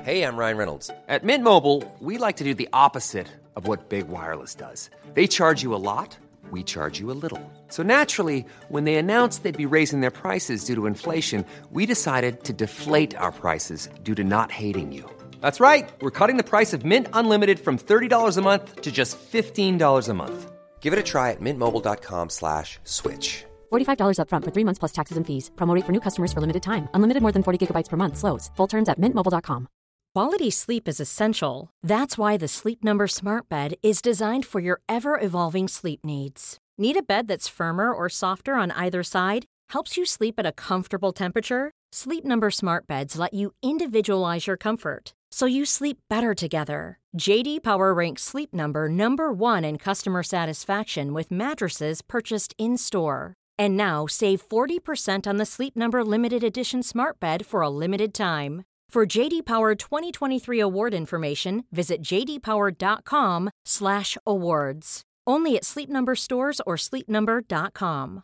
Hey, I'm Ryan Reynolds. At Mint Mobile, we like to do the opposite of what Big Wireless does. They charge you a lot, we charge you a little. So naturally, when they announced they'd be raising their prices due to inflation, we decided to deflate our prices due to not hating you. That's right. We're cutting the price of Mint Unlimited from $30 a month to just $15 a month. Give it a try at mintmobile.com/switch. $45 up front for 3 months plus taxes and fees. Promo rate for new customers for limited time. Unlimited more than 40 gigabytes per month. Slows full terms at mintmobile.com. Quality sleep is essential. That's why the Sleep Number Smart Bed is designed for your ever-evolving sleep needs. Need a bed that's firmer or softer on either side? Helps you sleep at a comfortable temperature? Sleep Number Smart Beds let you individualize your comfort, so you sleep better together. J.D. Power ranks Sleep Number number 1 in customer satisfaction with mattresses purchased in-store. And now, save 40% on the Sleep Number Limited Edition Smart Bed for a limited time. For J.D. Power 2023 award information, visit jdpower.com/awards. Only at Sleep Number stores or sleepnumber.com.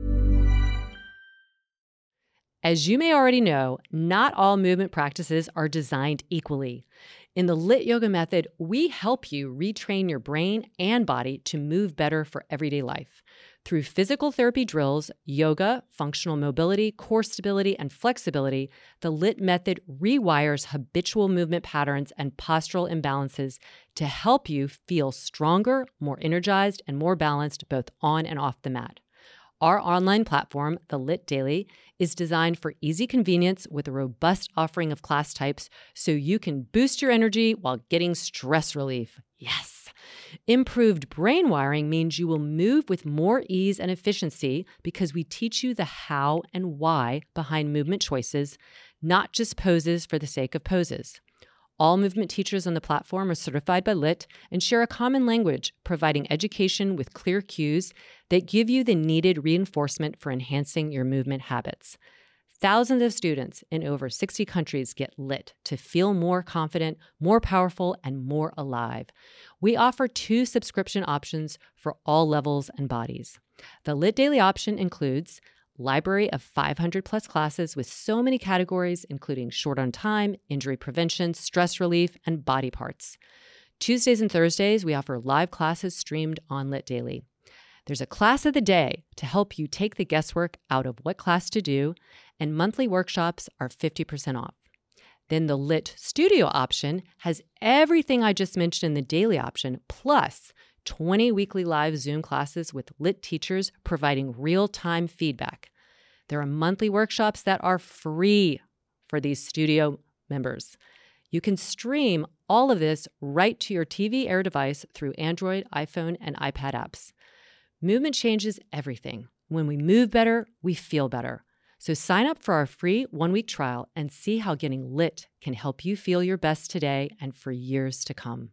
As you may already know, not all movement practices are designed equally. In the LIT Yoga method, we help you retrain your brain and body to move better for everyday life. Through physical therapy drills, yoga, functional mobility, core stability, and flexibility, the LIT method rewires habitual movement patterns and postural imbalances to help you feel stronger, more energized, and more balanced both on and off the mat. Our online platform, the LIT Daily, is designed for easy convenience with a robust offering of class types so you can boost your energy while getting stress relief. Yes! Improved brain wiring means you will move with more ease and efficiency because we teach you the how and why behind movement choices, not just poses for the sake of poses. All movement teachers on the platform are certified by LIT and share a common language, providing education with clear cues that give you the needed reinforcement for enhancing your movement habits. Thousands of students in over 60 countries get LIT to feel more confident, more powerful, and more alive. We offer 2 subscription options for all levels and bodies. The LIT Daily option includes library of 500 plus classes with so many categories, including short on time, injury prevention, stress relief, and body parts. Tuesdays and Thursdays, we offer live classes streamed on LIT Daily. There's a class of the day to help you take the guesswork out of what class to do, and monthly workshops are 50% off. Then the LIT Studio option has everything I just mentioned in the daily option, plus 20 weekly live Zoom classes with LIT teachers providing real-time feedback. There are monthly workshops that are free for these studio members. You can stream all of this right to your TV Air device through Android, iPhone, and iPad apps. Movement changes everything. When we move better, we feel better. So sign up for our free 1-week trial and see how getting LIT can help you feel your best today and for years to come.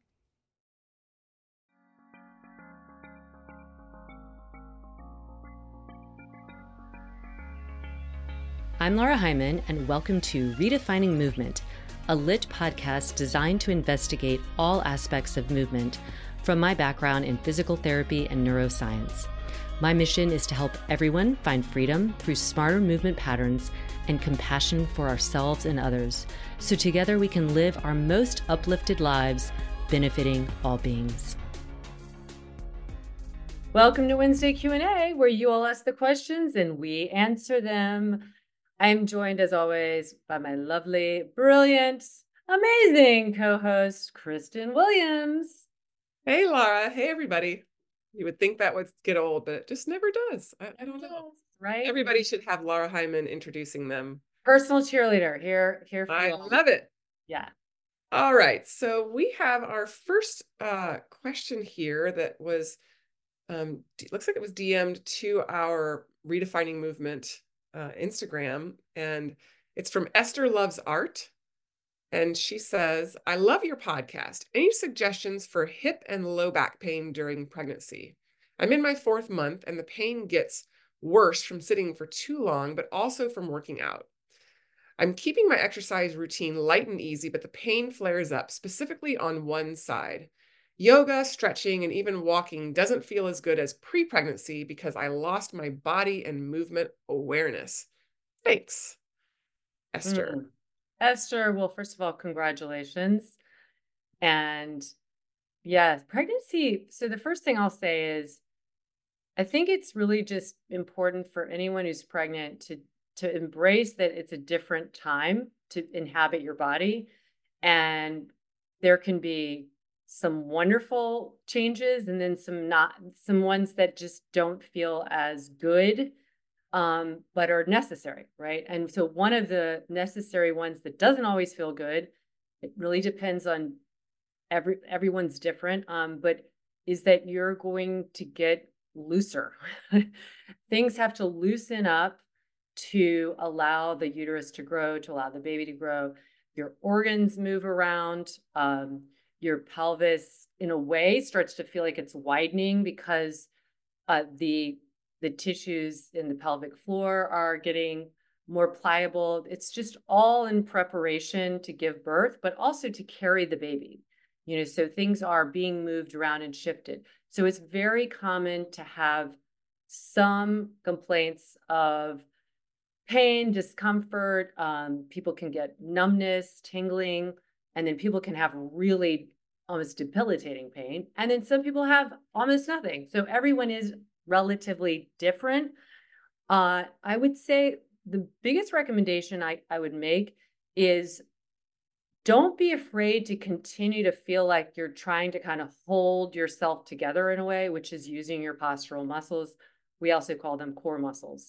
I'm Laura Hyman, and welcome to Redefining Movement, a LIT podcast designed to investigate all aspects of movement from my background in physical therapy and neuroscience. My mission is to help everyone find freedom through smarter movement patterns and compassion for ourselves and others, so together we can live our most uplifted lives, benefiting all beings. Welcome to Wednesday Q&A, where you all ask the questions and we answer them. I'm joined, as always, by my lovely, brilliant, amazing co-host, Kristen Williams. Hey, Laura. Hey, everybody. You would think that would get old, but it just never does. I don't know. Right? Everybody should have Laura Hyman introducing them. Personal cheerleader here for I you. love it. Yeah. All right. So we have our first question here that was, looks like it was DM'd to our Redefining Movement Instagram, and it's from Esther Loves Art. And she says, I love your podcast. Any suggestions for hip and low back pain during pregnancy? I'm in my 4th month and the pain gets worse from sitting for too long, but also from working out. I'm keeping my exercise routine light and easy, but the pain flares up, specifically on one side. Yoga, stretching, and even walking doesn't feel as good as pre-pregnancy because I lost my body and movement awareness. Thanks, Esther. Esther, well, first of all, congratulations. And yeah, pregnancy. So the first thing I'll say is I think it's really just important for anyone who's pregnant to embrace that it's a different time to inhabit your body. And there can be some wonderful changes and then some ones that just don't feel as good, but are necessary, right? And so one of the necessary ones that doesn't always feel good, it really depends on everyone's different, but is that you're going to get looser. Things have to loosen up to allow the uterus to grow, to allow the baby to grow. Your organs move around. Your pelvis, in a way, starts to feel like it's widening because the tissues in the pelvic floor are getting more pliable. It's just all in preparation to give birth, but also to carry the baby. So things are being moved around and shifted. So it's very common to have some complaints of pain, discomfort. People can get numbness, tingling, and then people can have really almost debilitating pain. And then some people have almost nothing. So everyone is relatively different. I would say the biggest recommendation I would make is don't be afraid to continue to feel like you're trying to kind of hold yourself together in a way, which is using your postural muscles. We also call them core muscles.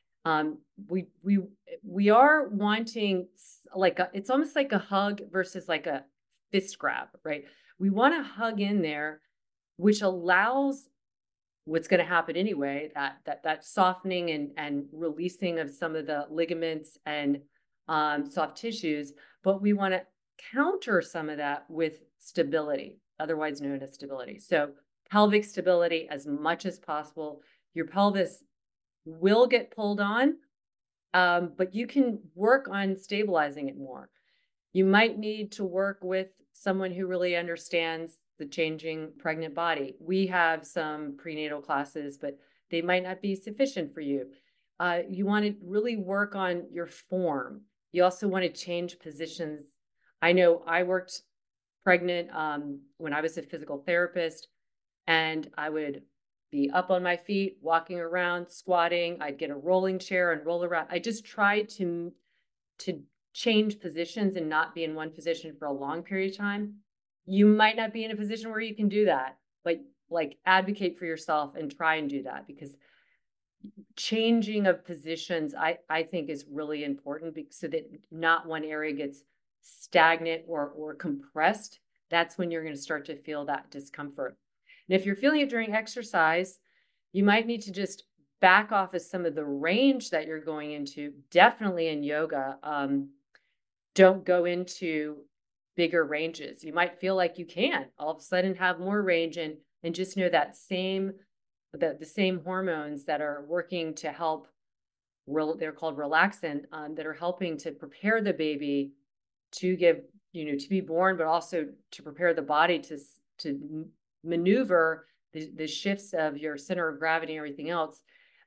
We are wanting it's almost like a hug versus like a fist grab, right? We want to hug in there, which allows what's going to happen anyway, that softening and releasing of some of the ligaments and soft tissues, but we want to counter some of that with stability, otherwise known as stability. So pelvic stability as much as possible. Your pelvis will get pulled on, but you can work on stabilizing it more. You might need to work with someone who really understands the changing pregnant body. We have some prenatal classes, but they might not be sufficient for you. You want to really work on your form. You also want to change positions. I know I worked pregnant when I was a physical therapist, and I would be up on my feet, walking around, squatting. I'd get a rolling chair and roll around. I just tried to change positions and not be in one position for a long period of time. You might not be in a position where you can do that, but like advocate for yourself and try and do that, because changing of positions, I think is really important so that not one area gets stagnant or compressed. That's when you're going to start to feel that discomfort. And if you're feeling it during exercise, you might need to just back off of some of the range that you're going into. Definitely in yoga, don't go into bigger ranges. You might feel like you can all of a sudden have more range, and just know that the same hormones that are working to help, they're called relaxin, that are helping to prepare the baby to give, to be born, but also to prepare the body to maneuver the shifts of your center of gravity and everything else.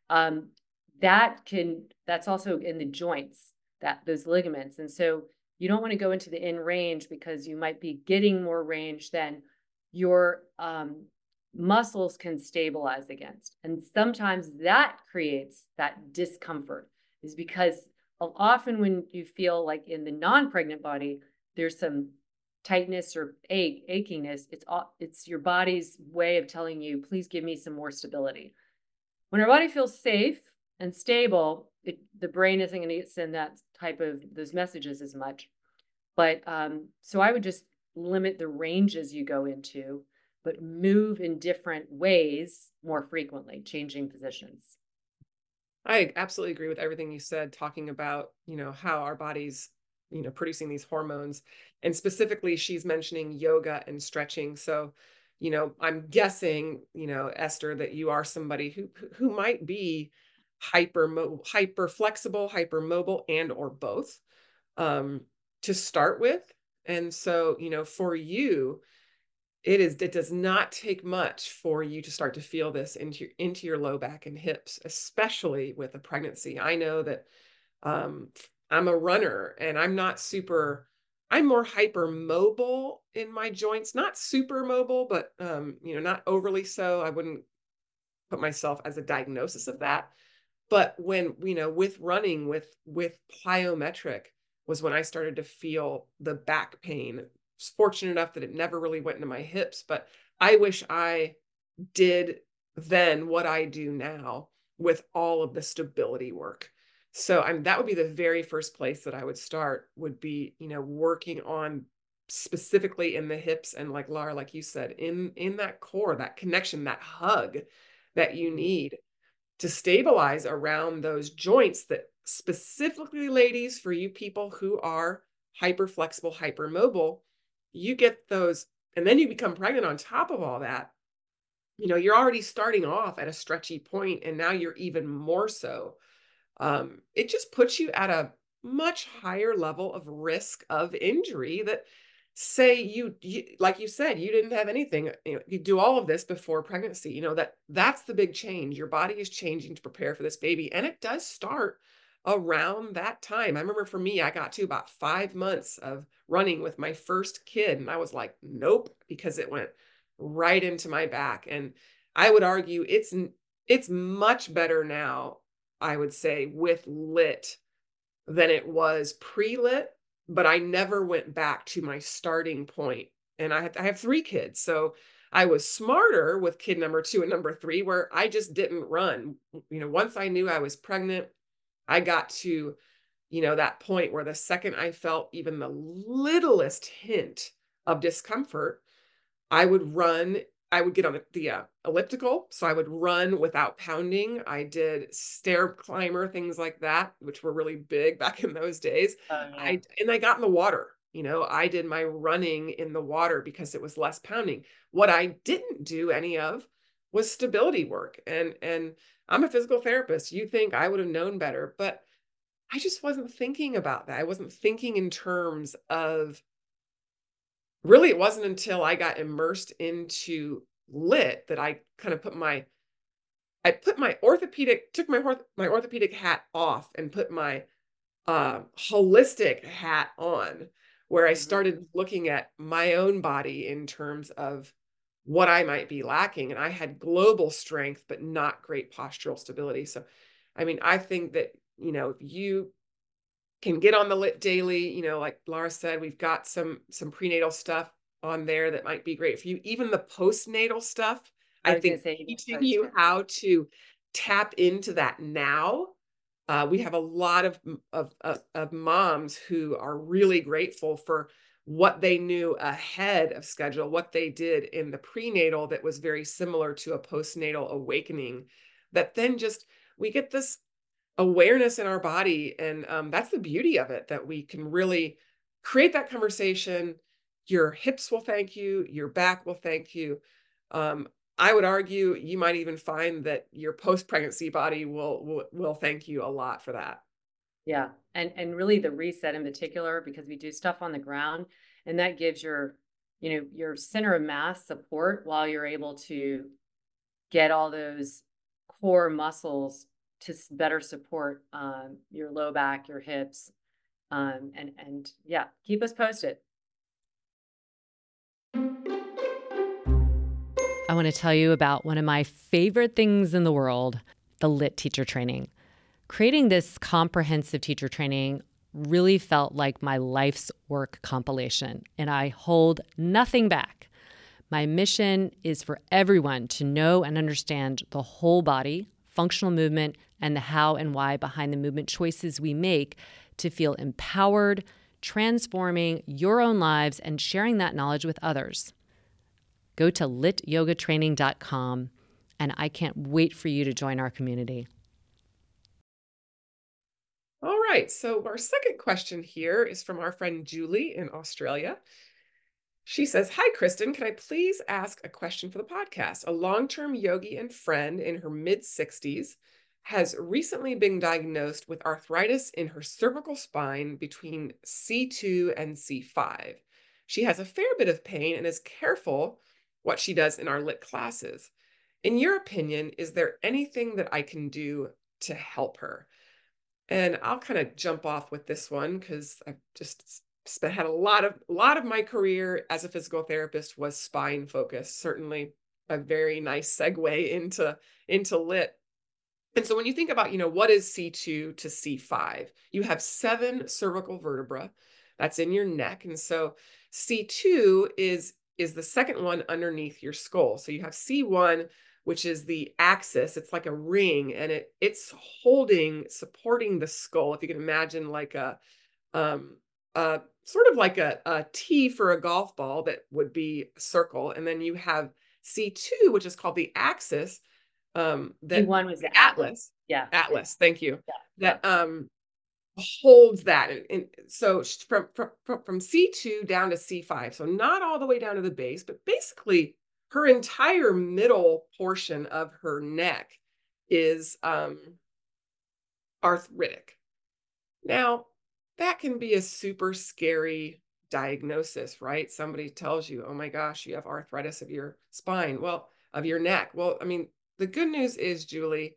That's also in the joints, those ligaments. And so you don't want to go into the in range, because you might be getting more range than your muscles can stabilize against. And sometimes that creates that discomfort, is because often when you feel like in the non-pregnant body, there's some tightness or achiness. It's your body's way of telling you, please give me some more stability. When our body feels safe and stable, the brain isn't going to send those messages as much. But so I would just limit the ranges you go into, but move in different ways more frequently, changing positions. I absolutely agree with everything you said, talking about, how our body's, producing these hormones. And specifically, she's mentioning yoga and stretching. So, I'm guessing, Esther, that you are somebody who might be hyper flexible, hyper mobile, and or both, to start with. And so, for you, it does not take much for you to start to feel this into your low back and hips, especially with a pregnancy. I know that I'm a runner and I'm more hypermobile in my joints, not super mobile, but not overly so. I wouldn't put myself as a diagnosis of that. But when, with running with plyometric was when I started to feel the back pain. I was fortunate enough that it never really went into my hips, but I wish I did then what I do now with all of the stability work. So that would be the very first place that I would start, would be, working on specifically in the hips, and like Laura, like you said, in that core, that connection, that hug that you need to stabilize around those joints, that specifically, ladies, for you people who are hyper flexible, hypermobile, you get those, and then you become pregnant on top of all that. You're already starting off at a stretchy point, and now you're even more so. It just puts you at a much higher level of risk of injury. That, say you like you said, you didn't have anything, you do all of this before pregnancy, that's the big change. Your body is changing to prepare for this baby, and it does start around that time. I remember for me, I got to about 5 months of running with my first kid, and I was like, nope, because it went right into my back. And I would argue it's much better now, I would say, with lit than it was pre-lit, but I never went back to my starting point. And I have 3 kids, so I was smarter with kid number 2 and number 3, where I just didn't run. Once I knew I was pregnant, I got to, that point where the second I felt even the littlest hint of discomfort, I would run. I would get on the elliptical. So I would run without pounding. I did stair climber, things like that, which were really big back in those days. Oh, yeah. I got in the water. I did my running in the water because it was less pounding. What I didn't do any of was stability work. And I'm a physical therapist. You think I would have known better, but I just wasn't thinking about that. I wasn't thinking in terms of, really, it wasn't until I got immersed into lit that I kind of took my orthopedic hat off and put my holistic hat on, where I started looking at my own body in terms of what I might be lacking. And I had global strength, but not great postural stability. So, I think that, if you can get on the lit daily, like Laura said, we've got some prenatal stuff on there that might be great for you. Even the postnatal stuff, I think teaching you how to tap into that now. We have a lot of moms who are really grateful for what they knew ahead of schedule, what they did in the prenatal that was very similar to a postnatal awakening, that then just, we get this awareness in our body. And that's the beauty of it, that we can really create that conversation. Your hips will thank you. Your back will thank you. I would argue you might even find that your post-pregnancy body will thank you a lot for that. Yeah. And really the reset in particular, because we do stuff on the ground, and that gives your center of mass support while you're able to get all those core muscles to better support your low back, your hips, and yeah, keep us posted. I want to tell you about one of my favorite things in the world, the LIT teacher training. Creating this comprehensive teacher training really felt like my life's work compilation, and I hold nothing back. My mission is for everyone to know and understand the whole body, functional movement, and the how and why behind the movement choices we make to feel empowered, transforming your own lives, and sharing that knowledge with others. Go to lityogatraining.com, and I can't wait for you to join our community. All right, so our second question here is from our friend Julie in Australia. She says, "Hi, Kristen, can I please ask a question for the podcast? A long-term yogi and friend in her mid-60s has recently been diagnosed with arthritis in her cervical spine between C2 and C5. She has a fair bit of pain and is careful what she does in our lit classes. In your opinion, is there anything that I can do to help her?" And I'll kind of jump off with this one because I've just had a lot of my career as a physical therapist was spine focused. Certainly a very nice segue into lit. And so when you think about, what is C2 to C5, you have 7 cervical vertebra that's in your neck. And so C2 is the second one underneath your skull. So you have C1, which is the axis. It's like a ring, and it's supporting the skull. If you can imagine like um, sort of like a T for a golf ball that would be a circle. And then you have C2, which is called the axis, that One was the Atlas. Yeah. Atlas, thank you. Yeah. That holds that. And so from C2 down to C5. So not all the way down to the base, but basically her entire middle portion of her neck is arthritic. Now, that can be a super scary diagnosis, right? Somebody tells you, oh my gosh, you have arthritis of your spine, well, of your neck. Well, I mean, the good news is, Julie,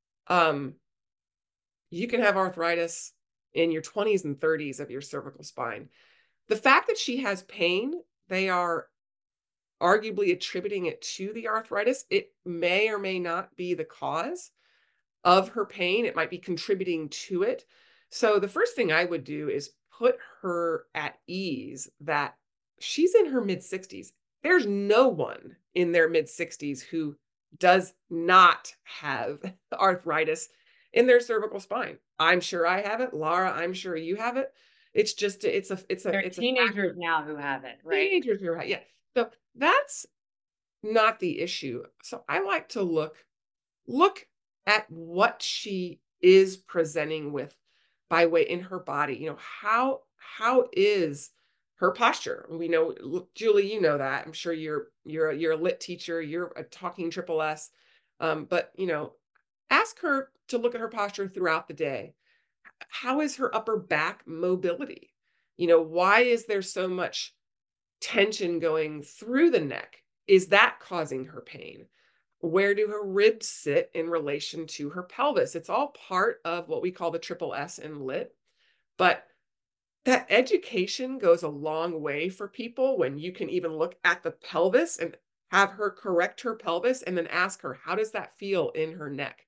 you can have arthritis in your 20s and 30s of your cervical spine. The fact that she has pain, they are arguably attributing it to the arthritis. It may or may not be the cause of her pain. It might be contributing to it. So the first thing I would do is put her at ease that she's in her mid 60s. There's no one in their mid 60s who does not have arthritis in their cervical spine. I'm sure I have it. Laura, I'm sure you have it. It's just, There are teenagers now who have it, right? Teenagers who have, yeah. So that's not the issue. So I like to look at what she is presenting with by way in her body. How is her posture? We know, Julie, you know that. I'm sure you're a lit teacher. You're a talking triple S. But ask her to look at her posture throughout the day. How is her upper back mobility? Why is there so much tension going through the neck? Is that causing her pain? Where do her ribs sit in relation to her pelvis? It's all part of what we call the triple S in lit. But that education goes a long way for people when you can even look at the pelvis and have her correct her pelvis and then ask her, how does that feel in her neck?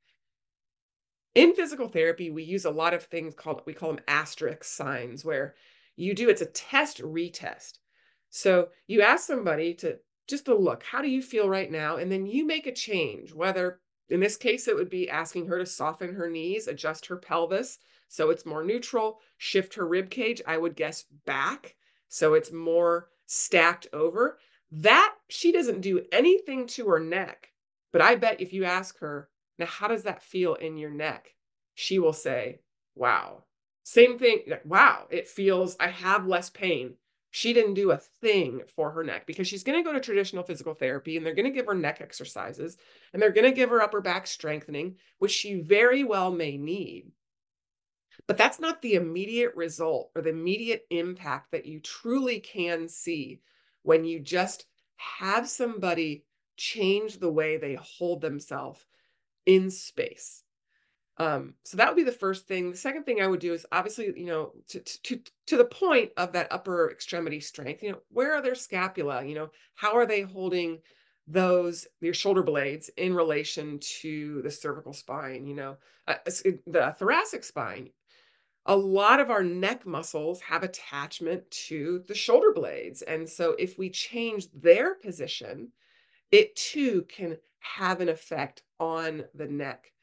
In physical therapy, we use a lot of things we call them asterisk signs, where it's a test retest. So you ask somebody to look, how do you feel right now? And then you make a change, whether in this case, it would be asking her to soften her knees, adjust her pelvis so it's more neutral, shift her rib cage, I would guess back, so it's more stacked over. That she doesn't do anything to her neck, but I bet if you ask her, now, how does that feel in your neck? She will say, wow. Same thing. Wow, it feels, I have less pain. She didn't do a thing for her neck because she's going to go to traditional physical therapy and they're going to give her neck exercises and they're going to give her upper back strengthening, which she very well may need. But that's not the immediate result or the immediate impact that you truly can see when you just have somebody change the way they hold themselves in space. So that would be the first thing. The second thing I would do is obviously, to the point of that upper extremity strength, where are their scapula? How are they holding your shoulder blades in relation to the cervical spine, the thoracic spine. A lot of our neck muscles have attachment to the shoulder blades. And so if we change their position, it too can have an effect on the neck.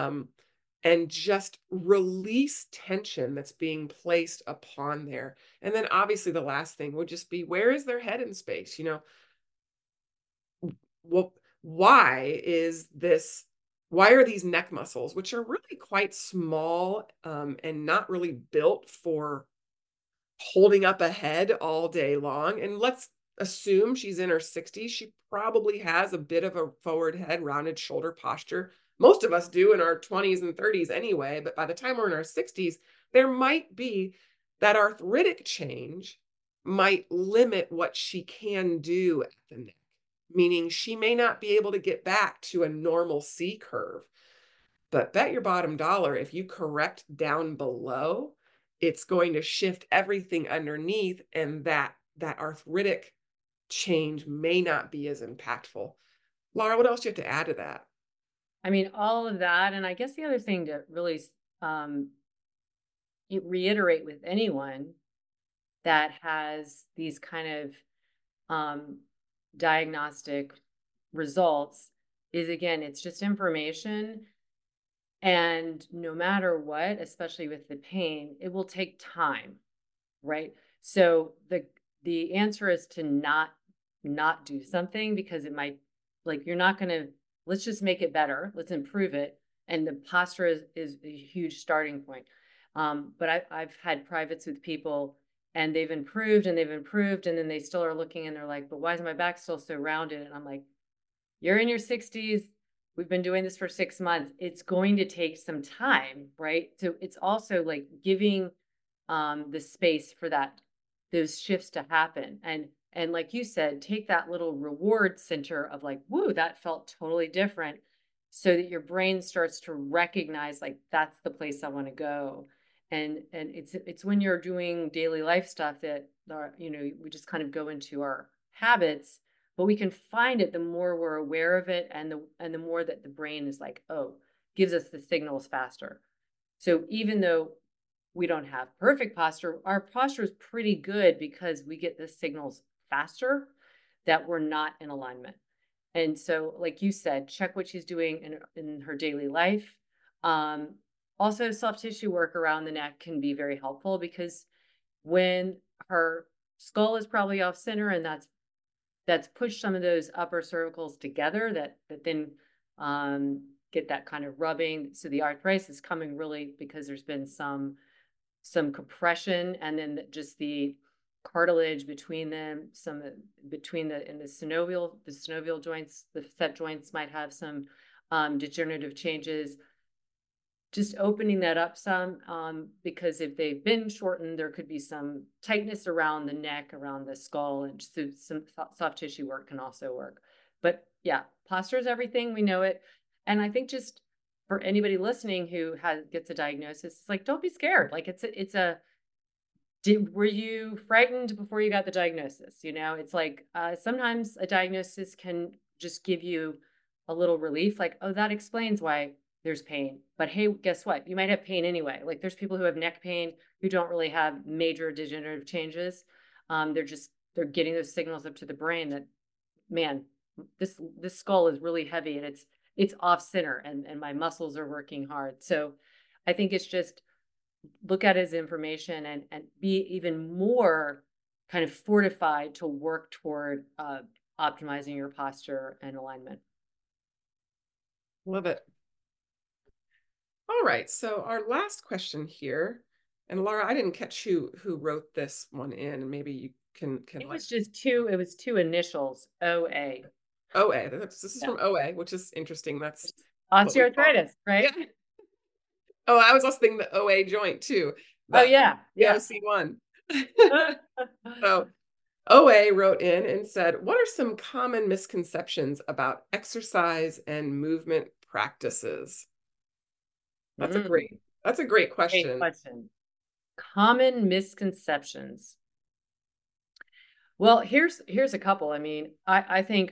And just release tension that's being placed upon there. And then obviously the last thing would just be, where is their head in space? Well, why are these neck muscles, which are really quite small and not really built for holding up a head all day long? And let's assume she's in her 60s. She probably has a bit of a forward head, rounded shoulder posture. Most of us do in our 20s and 30s anyway, but by the time we're in our 60s, there might be that arthritic change might limit what she can do at the neck, meaning she may not be able to get back to a normal C curve. But bet your bottom dollar, if you correct down below, it's going to shift everything underneath, and that arthritic change may not be as impactful. Laura, what else do you have to add to that? I mean, all of that. And I guess the other thing to really reiterate with anyone that has these kind of diagnostic results is, again, it's just information. And no matter what, especially with the pain, it will take time, right? So the answer is to not do something, because it might, like, you're not going to, let's just make it better. Let's improve it. And the posture is a huge starting point. But I've had privates with people, and they've improved and they've improved, and then they still are looking and they're like, but why is my back still so rounded? And I'm like, you're in your 60s. We've been doing this for 6 months. It's going to take some time, right? So it's also like giving the space for those shifts to happen. And like you said, take that little reward center of like, woo, that felt totally different, so that your brain starts to recognize, like, that's the place I want to go. And it's when you're doing daily life stuff that we just kind of go into our habits, but we can find it the more we're aware of it, and the more that the brain is like, oh, gives us the signals faster. So even though we don't have perfect posture, our posture is pretty good because we get the signals faster that we're not in alignment. And so, like you said, check what she's doing in her daily life. Also, soft tissue work around the neck can be very helpful, because when her skull is probably off center, and that's pushed some of those upper cervicals together, that then get that kind of rubbing. So the arthritis is coming really because there's been some compression, and then just the cartilage between them, between the synovial joints, the set joints might have some degenerative changes. Just opening that up some, because if they've been shortened, there could be some tightness around the neck, around the skull, and so some soft tissue work can also work. But yeah, posture is everything. We know it. And I think, just for anybody listening who gets a diagnosis, it's like, don't be scared. Like, were you frightened before you got the diagnosis? It's like, sometimes a diagnosis can just give you a little relief, like, oh, that explains why there's pain. But hey, guess what? You might have pain anyway. Like, there's people who have neck pain who don't really have major degenerative changes. They're getting those signals up to the brain that, man, this skull is really heavy, and it's off center, and my muscles are working hard. So I think it's just look at it as information, and be even more kind of fortified to work toward optimizing your posture and alignment. Love it. All right, so our last question here, and Laura, I didn't catch who wrote this one in, and maybe you can. It was two initials, OA. OA. This is from OA, which is interesting. That's osteoarthritis, right? Yeah. Oh, I was also thinking the OA joint too. Oh yeah, yeah. OC1. So OA wrote in and said, what are some common misconceptions about exercise and movement practices? That's a great question. Great question. Common misconceptions. Well, here's a couple. I mean, I think,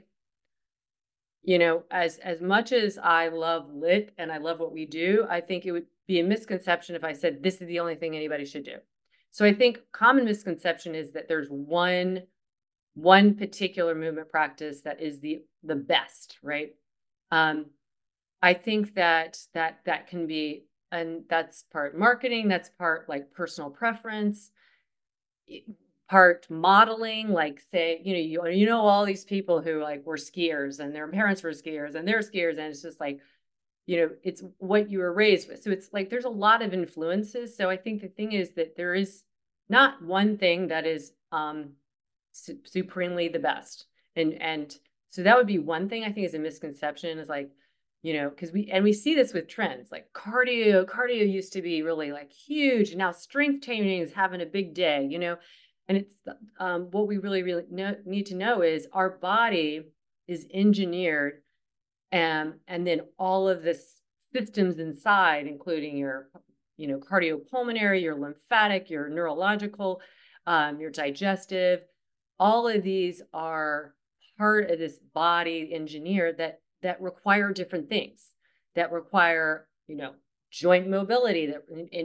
as much as I love LIT and I love what we do, I think it would be a misconception if I said this is the only thing anybody should do. So I think common misconception is that there's one particular movement practice that is the best, right? I think that can be, and that's part marketing, that's part like personal preference, part modeling. Like, say, all these people who like were skiers, and their parents were skiers, and they're skiers, and it's just like, it's what you were raised with. So it's like there's a lot of influences. So I think the thing is that there is not one thing that is supremely the best. And so that would be one thing I think is a misconception, is like, because we see this with trends, like cardio used to be really like huge, and now strength training is having a big day, and it's what we really need to know is our body is engineered, and then all of this systems inside, including your, cardiopulmonary, your lymphatic, your neurological, your digestive. All of these are part of this body engineer that require different things, that require, joint mobility, that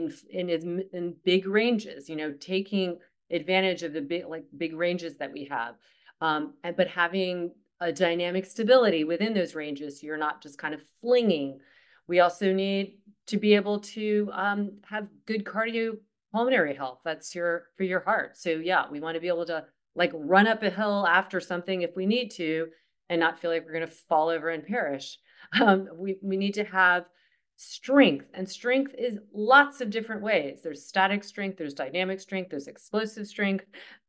in big ranges, taking advantage of the big ranges that we have, but having a dynamic stability within those ranges, so you're not just kind of flinging. We also need to be able to have good cardiopulmonary health. That's for your heart. So yeah, we want to be able to like run up a hill after something if we need to, and not feel like we're going to fall over and perish. We need to have strength, and strength is lots of different ways. There's static strength, there's dynamic strength, there's explosive strength,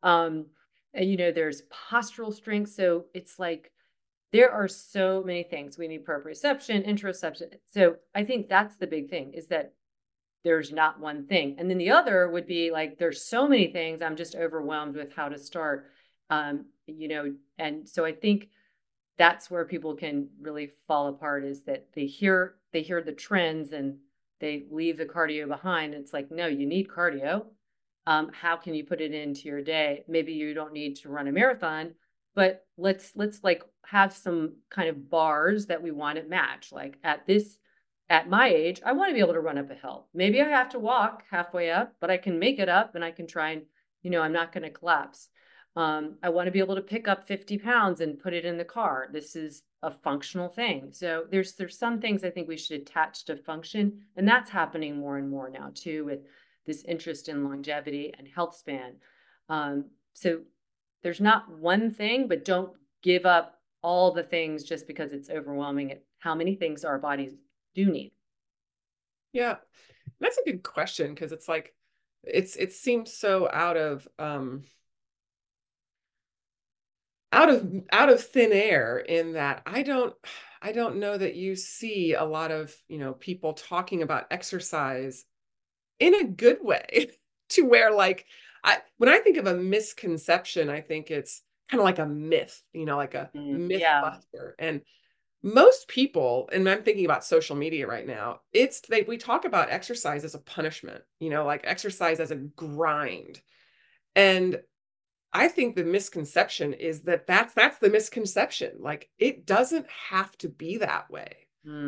there's postural strength. So it's like there are so many things. We need proprioception, interoception. So I think that's the big thing, is that there's not one thing. And then the other would be like, there's so many things, I'm just overwhelmed with how to start. And so I think that's where people can really fall apart, is that they hear the trends and they leave the cardio behind. It's like, no, you need cardio. How can you put it into your day? Maybe you don't need to run a marathon, but let's like have some kind of bars that we want to match. Like at my age, I want to be able to run up a hill. Maybe I have to walk halfway up, but I can make it up, and I can try and, I'm not going to collapse. I want to be able to pick up 50 pounds and put it in the car. This is a functional thing. So there's some things I think we should attach to function. And that's happening more and more now too, with this interest in longevity and health span. So there's not one thing, but don't give up all the things just because it's overwhelming at how many things our bodies do need. Yeah, that's a good question, because it's like, it seems so out of thin air, in that I don't know that you see a lot of, people talking about exercise in a good way to where, like, when I think of a misconception, I think it's kind of like a myth, like a myth buster. And most people, and I'm thinking about social media right now, we talk about exercise as a punishment, like exercise as a grind. And I think the misconception is that's the misconception. Like, it doesn't have to be that way.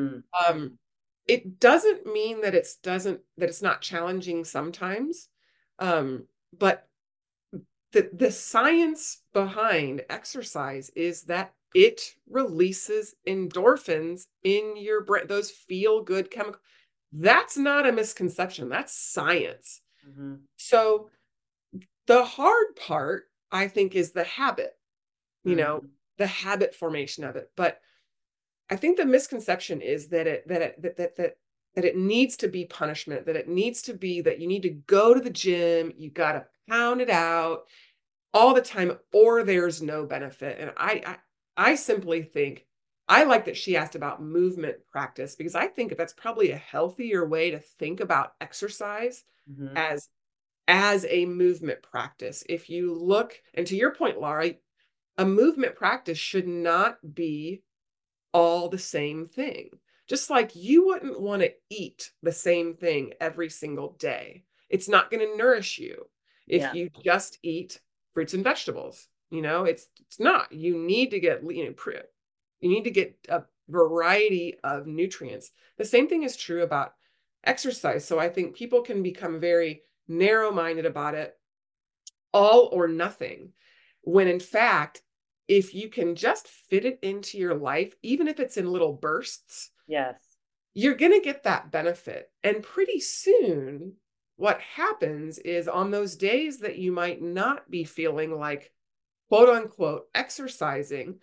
It doesn't mean that it's not challenging sometimes. But the science behind exercise is that it releases endorphins in your brain, those feel good chemicals. That's not a misconception. That's science. Mm-hmm. So the hard part, I think, is the habit, the habit formation of it. But I think the misconception is that it needs to be punishment, that it needs to be that you need to go to the gym, you got to pound it out all the time, or there's no benefit. And I simply think, I like that she asked about movement practice, because I think that's probably a healthier way to think about exercise, Mm-hmm. as a movement practice. If you look, and to your point, Laura, a movement practice should not be all the same thing. Just like you wouldn't want to eat the same thing every single day. It's not going to nourish you if you just eat fruits and vegetables. It's not. You need to get, you need to get a variety of nutrients. The same thing is true about exercise. So I think people can become very narrow-minded about it, all or nothing, when in fact, if you can just fit it into your life, even if it's in little bursts, you're going to get that benefit. And pretty soon, what happens is, on those days that you might not be feeling like, quote unquote, exercising,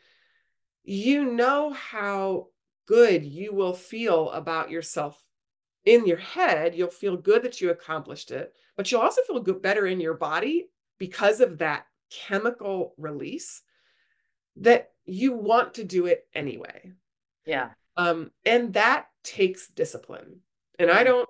how good you will feel about yourself in your head. You'll feel good that you accomplished it, but you'll also feel better in your body because of that chemical release, that you want to do it anyway. Yeah. And that takes discipline. And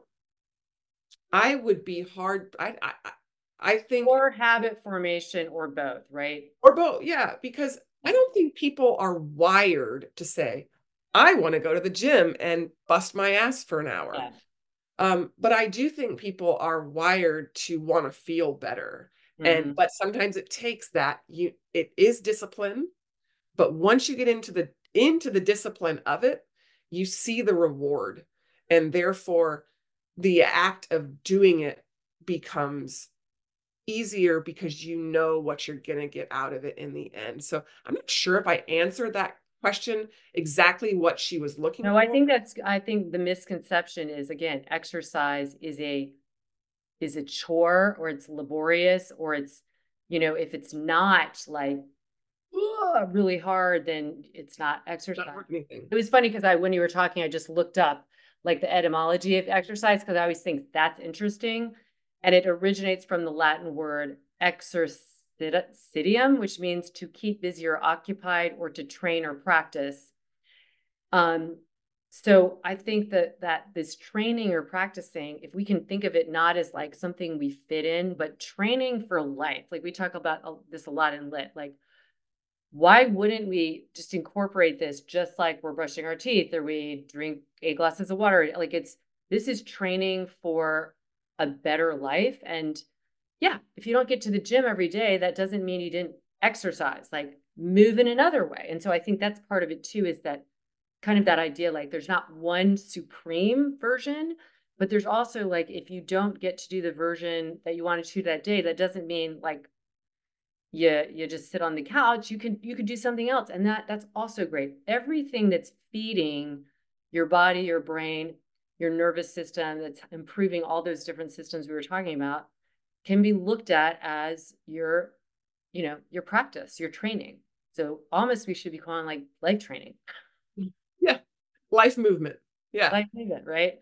I would be hard. I think, or habit formation, or both, right? Or both. Yeah. Because I don't think people are wired to say, I want to go to the gym and bust my ass for an hour. Yeah. But I do think people are wired to want to feel better. But sometimes it takes that. It is discipline, but once you get into the discipline of it, you see the reward, and therefore the act of doing it becomes easier because you know what you're going to get out of it in the end. So I'm not sure if I answered that question exactly what she was looking No, for. I think the misconception is, again, exercise is a chore, or it's laborious, or it's, if it's not like really hard, then it's not exercise. Not worth anything. It was funny because when you were talking, I just looked up like the etymology of exercise, because I always think that's interesting. And it originates from the Latin word exercitium, which means to keep busy or occupied, or to train or practice. So I think that this training or practicing, if we can think of it not as like something we fit in, but training for life, like we talk about this a lot in Lit, like, why wouldn't we just incorporate this just like we're brushing our teeth or we drink 8 glasses of water? Like this is training for a better life. And yeah, if you don't get to the gym every day, that doesn't mean you didn't exercise, like move in another way. And so I think that's part of it too, is that kind of that idea, like there's not one supreme version, but there's also like, if you don't get to do the version that you wanted to that day, that doesn't mean like you just sit on the couch. You could do something else. And that's also great. Everything that's feeding your body, your brain, your nervous system, that's improving all those different systems we were talking about, can be looked at as your practice, your training. So almost we should be calling like life training. Yeah. Life movement. Yeah. Life movement, right?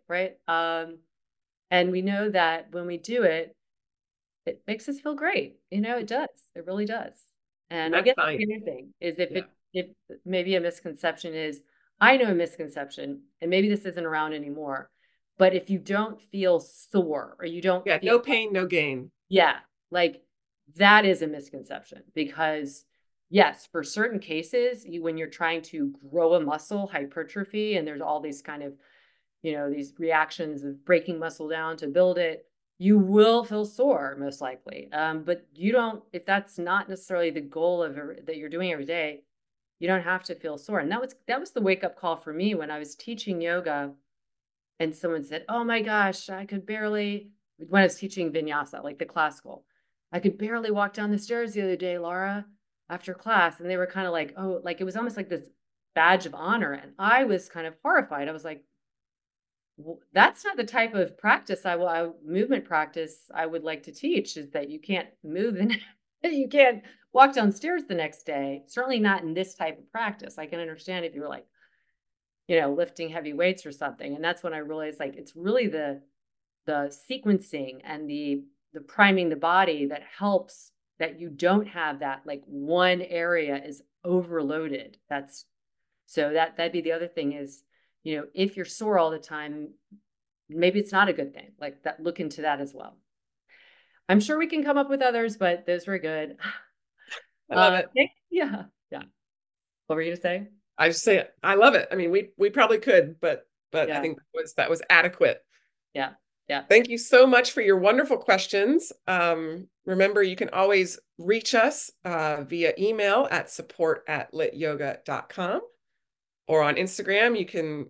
And we know that when we do it, it makes us feel great. It does. It really does. And I guess the other thing is if maybe a misconception is, I know a misconception, and maybe this isn't around anymore, but if you don't feel sore or you don't feel no pain, no gain. Yeah. Like that is a misconception, because yes, for certain cases, when you're trying to grow a muscle, hypertrophy, and there's all these kind of, these reactions of breaking muscle down to build it, you will feel sore most likely. But you don't, if that's not necessarily the goal that you're doing every day, you don't have to feel sore. And that was the wake up call for me when I was teaching yoga and someone said, oh my gosh, I could barely, when I was teaching vinyasa, like the classical, I could barely walk down the stairs the other day, Laura, after class. And they were kind of like, oh, like it was almost like this badge of honor. And I was kind of horrified. I was like, that's not the type of practice movement practice I would like to teach, is that you can't move and you can't walk downstairs the next day. Certainly not in this type of practice. I can understand if you were like, lifting heavy weights or something. And that's when I realized, like, it's really the sequencing and the priming the body that helps, that you don't have that like one area is overloaded. That'd be the other thing is, if you're sore all the time, maybe it's not a good thing. Like that, look into that as well. I'm sure we can come up with others, but those were good. I love it. Yeah. What were you gonna say? I just say I love it. I mean, we probably could, but yeah. I think that was adequate. Yeah. Thank you so much for your wonderful questions. Remember, you can always reach us via email at support@lityoga.com. Or on Instagram, you can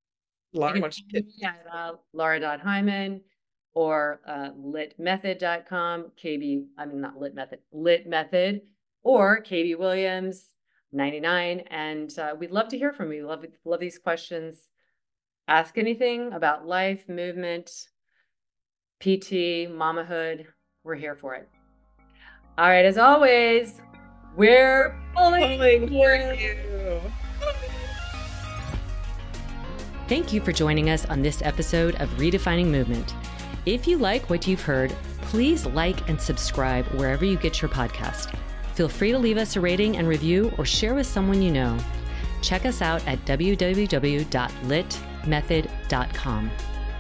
Laura.Hyman or litmethod.com, Lit Method, or KB Williams 99. And we'd love to hear from you. Love these questions. Ask anything about life, movement, PT, mamahood. We're here for it. All right, as always, we're pulling for you. Thank you for joining us on this episode of Redefining Movement. If you like what you've heard, please like and subscribe wherever you get your podcast. Feel free to leave us a rating and review or share with someone you know. Check us out at www.litmethod.com.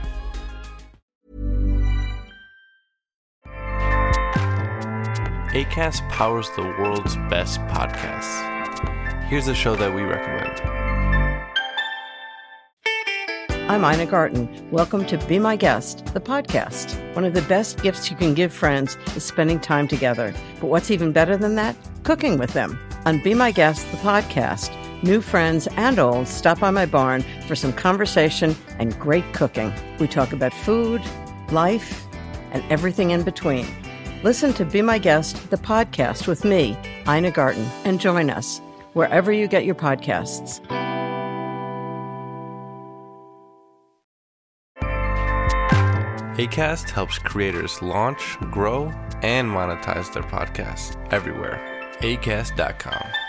Acast powers the world's best podcasts. Here's a show that we recommend. I'm Ina Garten. Welcome to Be My Guest, the podcast. One of the best gifts you can give friends is spending time together. But what's even better than that? Cooking with them. On Be My Guest, the podcast, new friends and old stop by my barn for some conversation and great cooking. We talk about food, life, and everything in between. Listen to Be My Guest, the podcast with me, Ina Garten, and join us wherever you get your podcasts. Acast helps creators launch, grow, and monetize their podcasts everywhere. Acast.com.